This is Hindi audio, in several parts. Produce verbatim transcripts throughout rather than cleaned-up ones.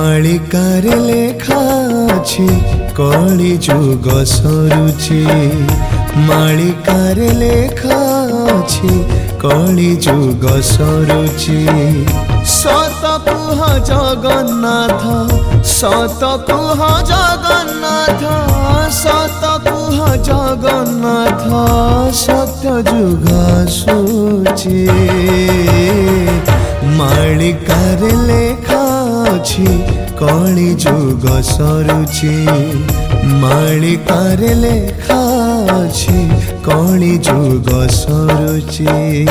मालिकार लेखा अछि कली जुग सरुचि मालिकार लेखा अछि कली जुग सरुचि सत कुह जगन्नाथ सत कुह जगन्नाथ सत कुह जगन्नाथ सत्य जुग सूचि मालिकार लेखा अछि कली जुग सरुचि मालिकार लेखा अछि कली जुग सरुचि।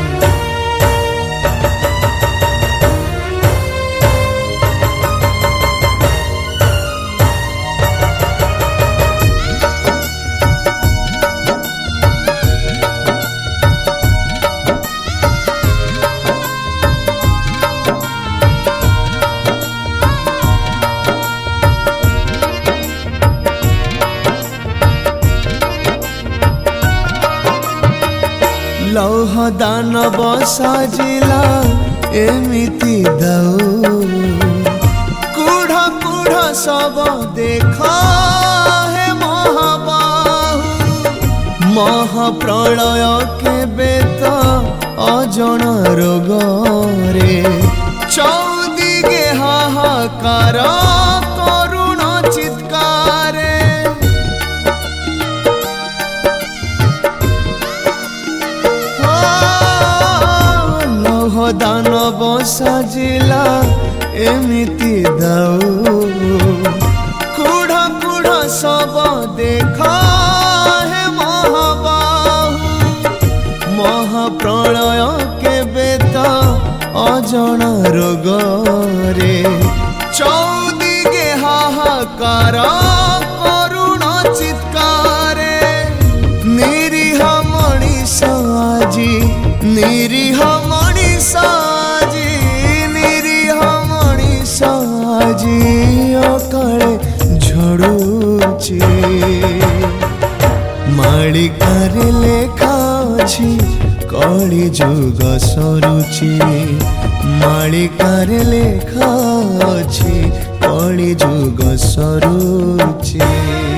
लौह दानव साजिला एमिति दाऊ कूढ़ कूढ़ सब देखा है महाबाहु महाप्रलय के बेत अजन रोग रे चौदिगे हाहाकार करुण चित्कारे दानव साजिला एमिति दाऊ कूढ़ कूढ़ सब देखा है महाबाहु महाप्रलय के बेत अजन रोग रे चौदिगे हाहाकार करुण चित्कारे निरीह मणिष आजी निरीह मणिष आजी निरीह मणिष आजी अकाले झड़ुची मालिकार लेखा अछि कली जुग सरुचि मालिकार लेखा अछि कली जुग सरुचि।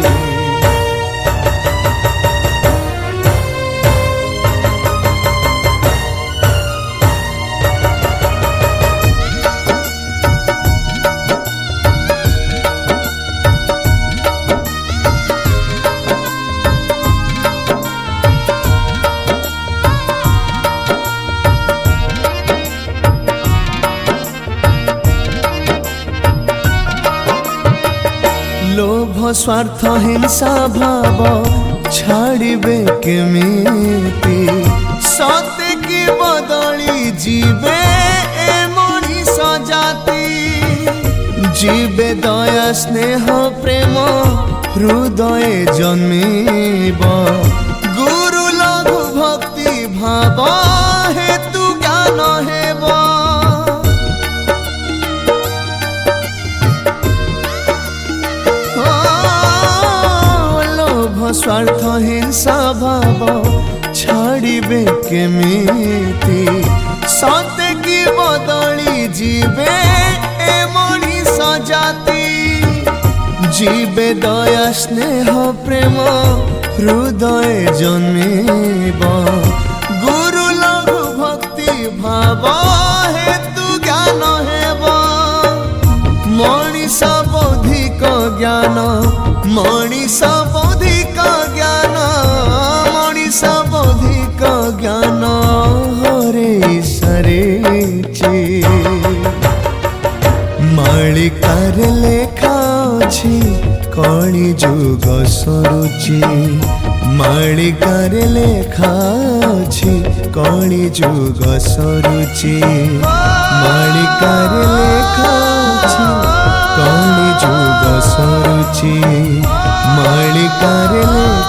लोभ स्वार्थ हिंसा भाव छाड़िबे केमिति सत्य की बदली जीवे ए मनीष जाति जीवे दया स्नेह प्रेम हृदय जन्मीब गुरु लघु भक्ति भाव हेतु ज्ञान हेब स्वार्थ हिंसा भाव छाड़िबे केमिति सत्य की बदली जीवे ए मनीष जाति जीवे दया स्नेह प्रेम हृदय जन्मीब गुरु लघु भक्ति भाव हेतु ज्ञान हेब मनीष बौद्धिक ज्ञान मनीष बौद्धिक ज्ञान मनीष बौद्धिक ज्ञान हरे सरे मालिकार लेखा अछि कली जुग सरुचि मालिकार लेखा अछि कली जुग सरुचि मालिकार लेखा अछि कली जुग सरुचि मालिकार लेखा